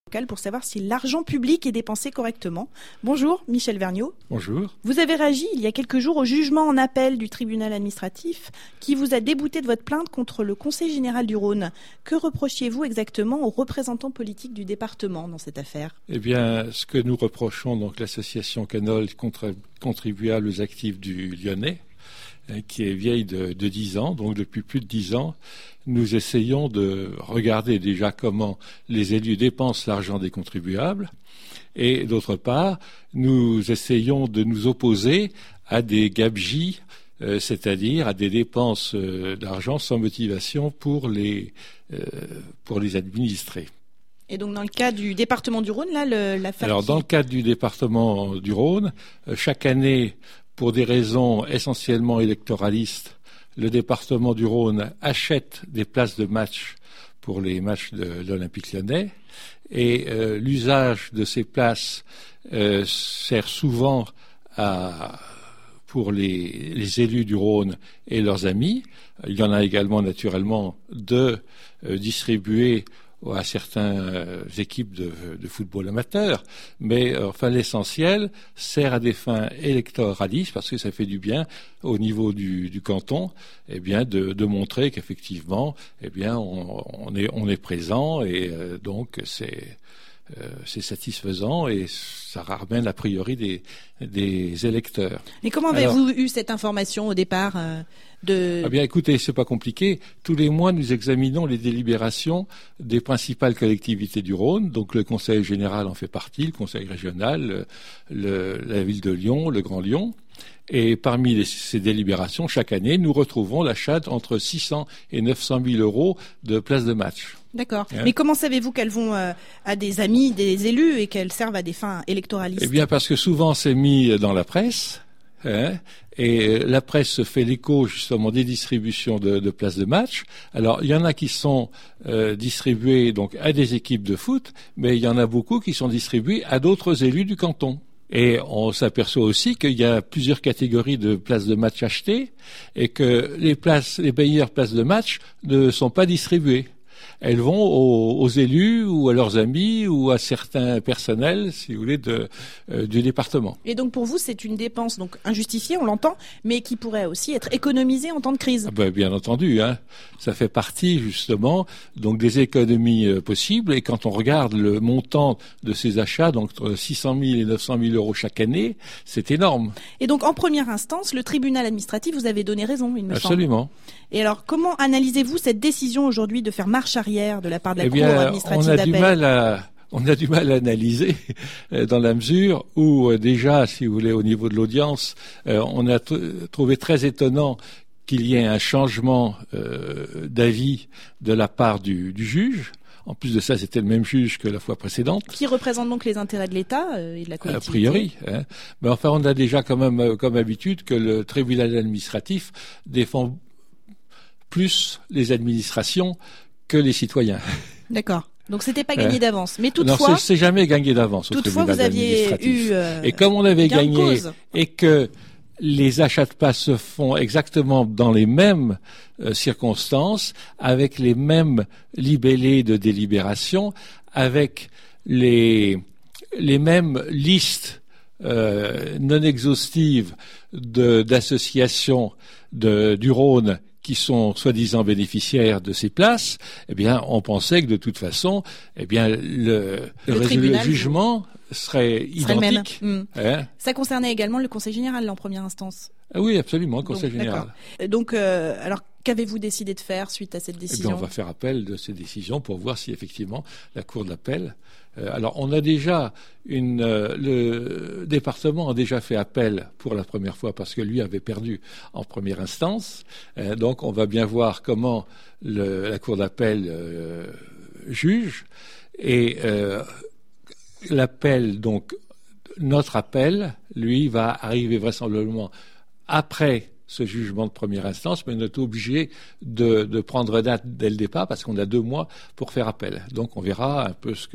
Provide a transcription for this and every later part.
pour savoir si l'argent public est dépensé correctement. Bonjour, Michel Vergniaud. Bonjour. Vous avez réagi il y a quelques jours au jugement en appel du tribunal administratif qui vous a débouté de votre plainte contre le Conseil général du Rhône. Que reprochiez-vous exactement aux représentants politiques du département dans cette affaire ? Eh bien, ce que nous reprochons, donc l'association Canol contribuable aux actifs du Lyonnais, qui est vieille de 10 ans, donc depuis plus de 10 ans, nous essayons de regarder déjà comment les élus dépensent l'argent des contribuables et d'autre part, nous essayons de nous opposer à des gabegies, c'est-à-dire à des dépenses d'argent sans motivation pour les administrés. Et donc dans le cas du département du Rhône, là, l'affaire... Alors dans le cadre du département du Rhône, chaque année, pour des raisons essentiellement électoralistes, le département du Rhône achète des places de match pour les matchs de l'Olympique Lyonnais et l'usage de ces places sert souvent pour les élus du Rhône et leurs amis. Il y en a également naturellement de distribuer à certaines équipes de football amateur, mais enfin l'essentiel sert à des fins électoralistes parce que ça fait du bien au niveau du canton, eh bien de montrer qu'effectivement, eh bien on est présent et donc c'est satisfaisant et ça ramène a priori des électeurs. Et comment avez-vous eu cette information au départ Eh bien, écoutez, c'est pas compliqué. Tous les mois, nous examinons les délibérations des principales collectivités du Rhône. Donc, le Conseil général en fait partie, le Conseil régional, la ville de Lyon, le Grand Lyon. Et parmi ces délibérations, chaque année, nous retrouvons l'achat entre 600 et 900 000 euros de places de match. D'accord. Mais comment savez-vous qu'elles vont à des amis, des élus et qu'elles servent à des fins électoralistes ? Eh bien, parce que souvent, c'est mis dans la presse. Et la presse se fait l'écho justement des distributions de places de match. Alors il y en a qui sont distribuées donc à des équipes de foot, mais il y en a beaucoup qui sont distribuées à d'autres élus du canton. Et on s'aperçoit aussi qu'il y a plusieurs catégories de places de match achetées et que les meilleures places de match ne sont pas distribuées. Elles vont aux élus ou à leurs amis ou à certains personnels, si vous voulez, du département. Et donc pour vous, c'est une dépense donc injustifiée, on l'entend, mais qui pourrait aussi être économisée en temps de crise. Bien entendu, ça fait partie justement donc des économies possibles. Et quand on regarde le montant de ces achats, donc entre 600 000 et 900 000 euros chaque année, c'est énorme. Et donc en première instance, le tribunal administratif vous avait donné raison, il me semble. Absolument. Et alors, comment analysez-vous cette décision aujourd'hui de faire marche arrière de la part de la Cour administrative d'appel ? On a du mal à analyser dans la mesure où déjà, si vous voulez, au niveau de l'audience, on a trouvé très étonnant qu'il y ait un changement d'avis de la part du juge. En plus de ça, c'était le même juge que la fois précédente. Qui représente donc les intérêts de l'État et de la collectivité. A priori. Mais enfin, on a déjà quand même comme habitude que le tribunal administratif défend plus les administrations que les citoyens. D'accord. Donc c'était pas gagné d'avance. Mais toutefois... Non, c'est jamais gagné d'avance au tribunal administratif. Toutefois, vous aviez eu... et comme on avait gagné et que les achats de places se font exactement dans les mêmes circonstances, avec les mêmes libellés de délibération, avec les mêmes listes non exhaustives d'associations du Rhône qui sont soi-disant bénéficiaires de ces places, eh bien, on pensait que de toute façon, eh bien, le jugement serait identique. Le même. Ça concernait également le Conseil général en première instance. Ah oui, absolument, le Conseil général. Donc, alors, qu'avez-vous décidé de faire suite à cette décision ? Eh bien, on va faire appel de ces décisions pour voir si effectivement la Cour d'appel. Alors, on a déjà le département a déjà fait appel pour la première fois parce que lui avait perdu en première instance. Donc, on va bien voir comment la Cour d'appel juge et l'appel. Donc, notre appel, lui, va arriver vraisemblablement après ce jugement de première instance, mais on est obligé de prendre date dès le départ parce qu'on a 2 mois pour faire appel. Donc on verra un peu ce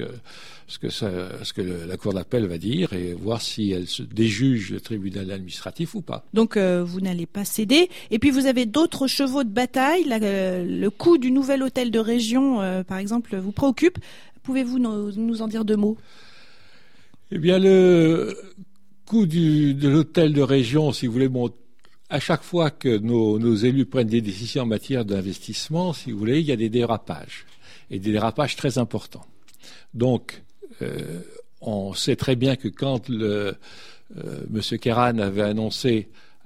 que la Cour d'appel va dire et voir si elle se déjuge le tribunal administratif ou pas. Donc vous n'allez pas céder. Et puis vous avez d'autres chevaux de bataille. Le coût du nouvel hôtel de région, par exemple, vous préoccupe. Pouvez-vous nous en dire 2 mots? Eh bien, le coût de l'hôtel de région, si vous voulez, bon, à chaque fois que nos élus prennent des décisions en matière d'investissement, si vous voulez, il y a des dérapages, et des dérapages très importants. Donc, on sait très bien que quand M. Kéran avait annoncé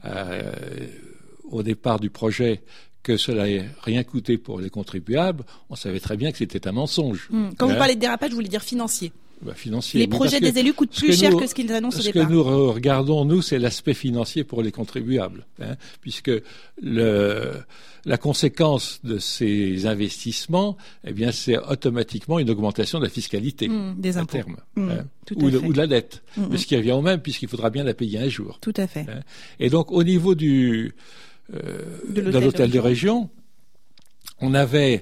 au départ du projet que cela n'allait rien coûter pour les contribuables, on savait très bien que c'était un mensonge. Quand vous parlez de dérapage, vous voulez dire financier? Financier. Les projets des élus coûtent plus cher que ce qu'ils annoncent au départ. Ce que nous regardons, nous, c'est l'aspect financier pour les contribuables, puisque la conséquence de ces investissements, eh bien, c'est automatiquement une augmentation de la fiscalité des impôts, à terme, ou de la dette, mais ce qui revient au même, puisqu'il faudra bien la payer un jour. Tout à fait. Et donc, au niveau de l'hôtel de région, on avait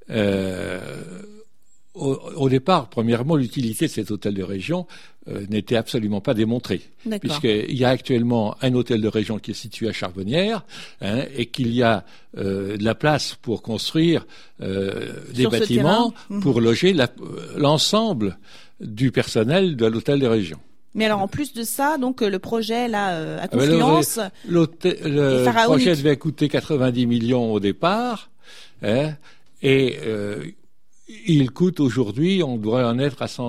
au départ, premièrement, l'utilité de cet hôtel de région n'était absolument pas démontrée, puisqu'il y a actuellement un hôtel de région qui est situé à Charbonnières, et qu'il y a de la place pour construire des bâtiments pour loger l'ensemble du personnel de l'hôtel de région. Mais alors, en plus de ça, donc le projet là à Confluence, le projet devait coûter 90 millions au départ, et il coûte aujourd'hui, on devrait en être à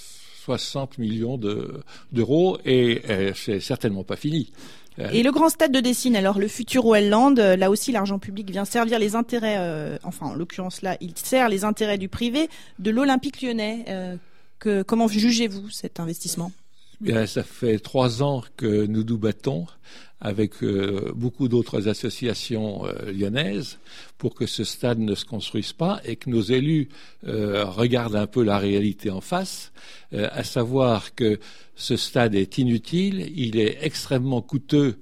160 millions d'euros, et c'est certainement pas fini. Et le grand stade de Dessine, alors le futur OL-Land, là aussi l'argent public vient servir les intérêts, enfin en l'occurrence là, il sert les intérêts du privé de l'Olympique Lyonnais. Comment jugez-vous cet investissement? Bien, ça fait 3 ans que nous nous battons avec beaucoup d'autres associations lyonnaises pour que ce stade ne se construise pas et que nos élus regardent un peu la réalité en face, à savoir que ce stade est inutile, il est extrêmement coûteux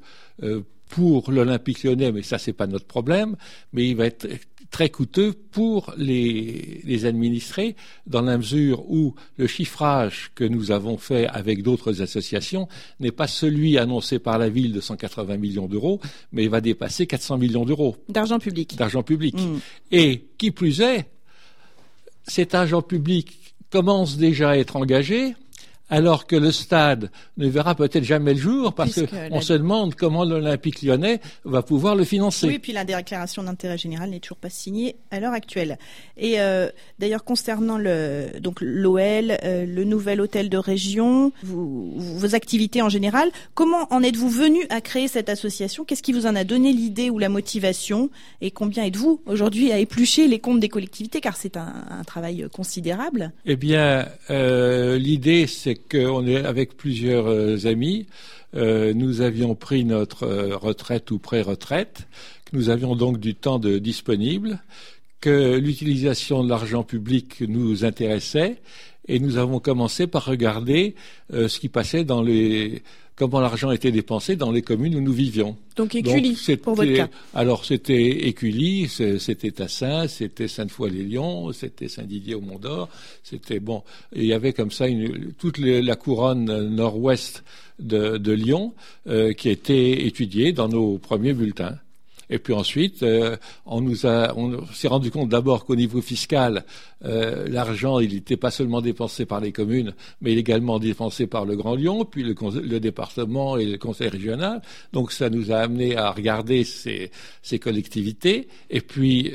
pour l'Olympique Lyonnais, mais ça c'est pas notre problème, mais il va être très coûteux pour les administrés, dans la mesure où le chiffrage que nous avons fait avec d'autres associations n'est pas celui annoncé par la ville de 180 millions d'euros, mais il va dépasser 400 millions d'euros. D'argent public. D'argent public. Et qui plus est, cet argent public commence déjà à être engagé, alors que le stade ne verra peut-être jamais le jour, parce qu'on se demande comment l'Olympique Lyonnais va pouvoir le financer. Oui, puis la déclaration d'intérêt général n'est toujours pas signée à l'heure actuelle. Et d'ailleurs, concernant l'OL, le nouvel hôtel de région, vos activités en général, comment en êtes-vous venu à créer cette association? Qu'est-ce qui vous en a donné l'idée ou la motivation? Et combien êtes-vous aujourd'hui à éplucher les comptes des collectivités, car c'est un travail considérable? Eh bien, l'idée, c'est qu'on est avec plusieurs amis. Nous avions pris notre retraite ou pré-retraite, que nous avions donc du temps disponible, que l'utilisation de l'argent public nous intéressait, et nous avons commencé par regarder ce qui passait comment l'argent était dépensé dans les communes où nous vivions. Donc Écully, pour votre cas. Alors c'était Écully, c'était Tassin, c'était Sainte-Foy-les-Lyons, c'était Saint-Didier au Mont-d'Or, c'était bon. Et il y avait comme ça toute la couronne nord-ouest de Lyon qui a été étudiée dans nos premiers bulletins. Et puis ensuite, on s'est rendu compte d'abord qu'au niveau fiscal, l'argent, il n'était pas seulement dépensé par les communes, mais également dépensé par le Grand Lyon, puis le département et le conseil régional. Donc ça nous a amené à regarder ces collectivités. Et puis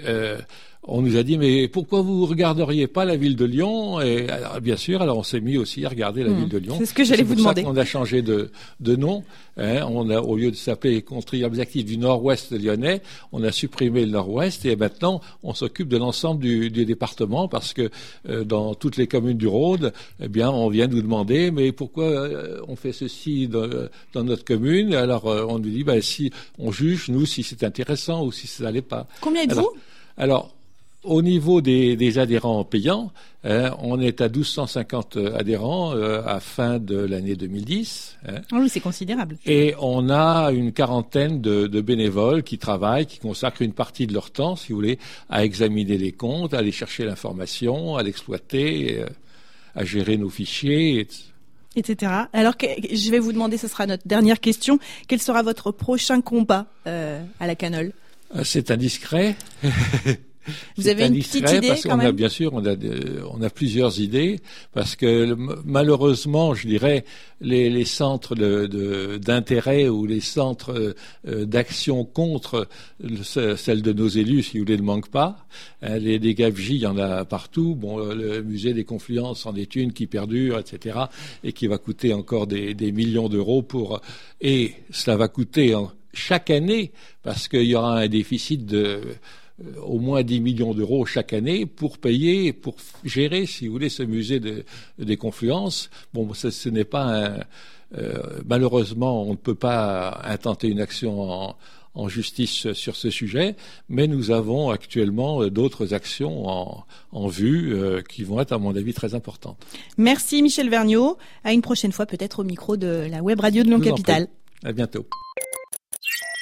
on nous a dit, mais pourquoi vous regarderiez pas la ville de Lyon? Et alors, bien sûr, alors on s'est mis aussi à regarder la ville de Lyon. C'est ce que j'allais vous demander. C'est pour ça qu'on a changé de nom. On a, au lieu de s'appeler Contribuables actifs du Nord-Ouest lyonnais, on a supprimé le Nord-Ouest et maintenant on s'occupe de l'ensemble du département, parce que dans toutes les communes du Rhône, eh bien, on vient nous demander, mais pourquoi on fait ceci dans notre commune? Alors on nous dit, si on juge nous si c'est intéressant ou si ça n'allait pas. Combien êtes-vous? Alors, au niveau des adhérents payants, on est à 1250 adhérents à fin de l'année 2010. Oui, c'est considérable. Et on a une quarantaine de bénévoles qui travaillent, qui consacrent une partie de leur temps, si vous voulez, à examiner les comptes, à aller chercher l'information, à l'exploiter, à gérer nos fichiers, etc. Alors, je vais vous demander, ce sera notre dernière question, quel sera votre prochain combat à la Cannole? C'est indiscret. Vous avez une petite idée quand même? Bien sûr, on a plusieurs idées parce que malheureusement, je dirais, les centres d'intérêt ou les centres d'action contre celle de nos élus, si vous voulez, ne manquent pas. Les gabegies, il y en a partout. Bon, le musée des Confluences en est une qui perdure, etc., et qui va coûter encore des millions d'euros et cela va coûter chaque année parce qu'il y aura un déficit de au moins 10 millions d'euros chaque année pour gérer, si vous voulez, ce musée des Confluences. Bon, ce n'est pas malheureusement, on ne peut pas intenter une action en justice sur ce sujet, mais nous avons actuellement d'autres actions en vue qui vont être, à mon avis, très importantes. Merci Michel Vergnaud. À une prochaine fois, peut-être au micro de la web radio de Lyon Capitale. À bientôt.